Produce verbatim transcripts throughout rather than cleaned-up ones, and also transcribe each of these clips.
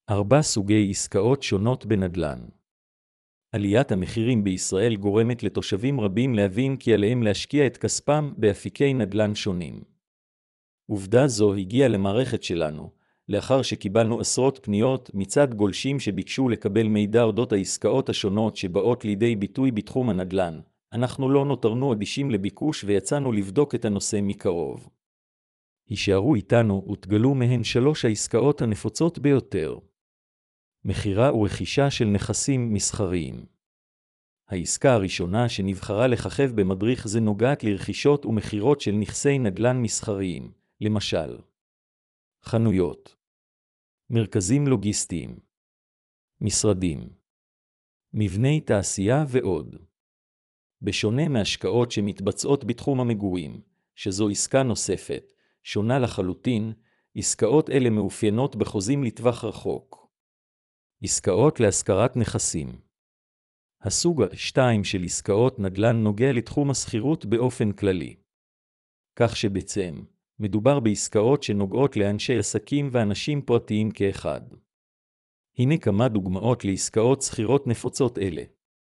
ארבע סוגי עסקאות שונות בנדל"ן. עליית המחירים בישראל גורמת לתושבים רבים להבין כי עליהם להשקיע את כספם באפיקי נדל"ן שונים. עובדה זו הגיעה למערכת שלנו, לאחר שקיבלנו עשרות פניות מצד גולשים שביקשו לקבל מידע אודות העסקאות השונות שבאות לידי ביטוי בתחום הנדל"ן. אנחנו לא נותרנו אדישים לביקוש ויצאנו לבדוק את הנושא מקרוב. הישארו איתנו ותגלו מהן שלוש העסקאות הנפוצות ביותר. מכירה ורכישה של נכסים מסחריים. העסקה הראשונה שנבחרה לככב במדריך זה נוגעת לרכישות ומכירות של נכסי נדל"ן מסחריים, למשל חנויות, מרכזים לוגיסטיים, משרדים, מבני תעשייה ועוד. בשונה מהשקעות שמתבצעות בתחום המגורים, שזו עסקה נוספת, שונה לחלוטין, עסקאות אלה מאופיינות בחוזים לטווח רחוק. עסקאות להשכרת נכסים. הסוג השתיים של עסקאות נדל"ן נוגע לתחום הסחירות באופן כללי. כך שבעצם, מדובר בעסקאות שנוגעות לאנשי עסקים ואנשים פרטיים כאחד. הנה כמה דוגמאות לעסקאות סחירות נפוצות אלה.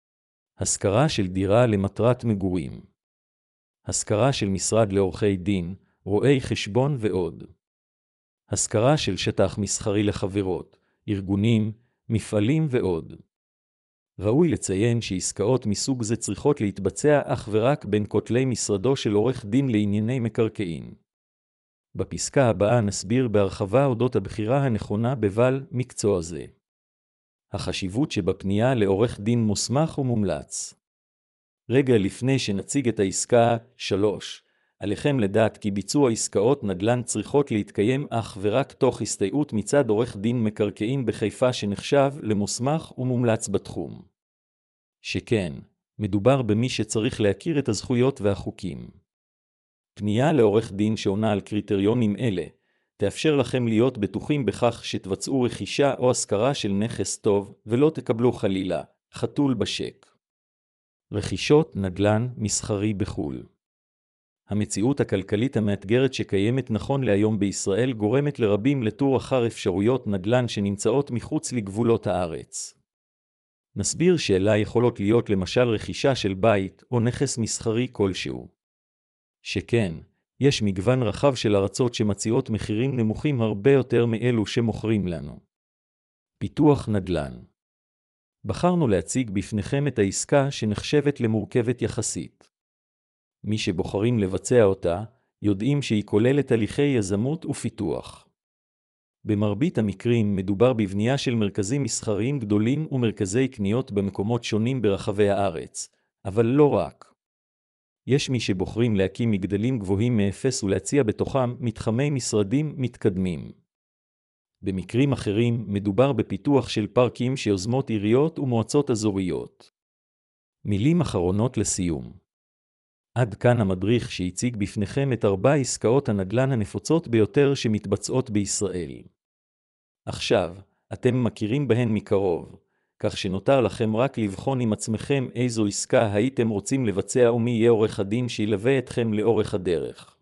השכרה של דירה למטרת מגורים. השכרה של משרד לעורכי דין, רואי חשבון ועוד. השכרה של שטח מסחרי לחברות, ארגונים, מפעלים ועוד. ראוי לציין שעסקאות מסוג זה צריכות להתבצע אך ורק בין כותלי משרדו של עורך דין לענייני מקרקעין. בפסקה הבאה נסביר בהרחבה אודות הבחירה הנכונה בבעל מקצוע זה. החשיבות שבפנייה לעורך דין מוסמך ומומלץ. רגע לפני שנציג את העסקה, שלוש, עליכם לדעת כי ביצוע עסקאות נדל"ן צריכות להתקיים אך ורק תוך הסתייעות מצד עורך דין מקרקעין בחיפה שנחשב למוסמך ומומלץ בתחום. שכן, מדובר במי שצריך להכיר את הזכויות והחוקים. פנייה לעורך דין שעונה על קריטריונים אלה, תאפשר לכם להיות בטוחים בכך שתבצעו רכישה או השכרה של נכס טוב ולא תקבלו חלילה חתול בשק. רכישות נדל"ן מסחרי בחו"ל. המציאות הכלכלית המאתגרת שקיימת נכון להיום בישראל גורמת לרבים לתור אחר אפשרויות נדל"ן שנמצאות מחוץ לגבולות הארץ. נסביר שאלה יכולות להיות למשל רכישה של בית או נכס מסחרי כלשהו. שכן, יש מגוון רחב של ארצות שמציעות מחירים נמוכים הרבה יותר מאלו שמוכרים לנו. פיתוח נדל"ן. בחרנו להציג בפניכם את העסקה שנחשבת למורכבת יחסית. מי שבוחרים לבצע אותה, יודעים שהיא כוללת הליכי יזמות ופיתוח. במרבית המקרים מדובר בבנייה של מרכזים מסחריים גדולים ומרכזי קניות במקומות שונים ברחבי הארץ, אבל לא רק. יש מי שבוחרים להקים מגדלים גבוהים מאפס ולהציע בתוכם מתחמי משרדים מתקדמים. במקרים אחרים מדובר בפיתוח של פארקים שיוזמות עיריות ומועצות אזוריות. מילים אחרונות לסיום. עד כאן המדריך שהציג בפניכם את ארבע עסקאות הנדל"ן הנפוצות ביותר שמתבצעות בישראל. עכשיו, אתם מכירים בהן מקרוב, כך שנותר לכם רק לבחון עם עצמכם איזו עסקה הייתם רוצים לבצע ומי יהיה עורך הדין שילווה אתכם לאורך הדרך.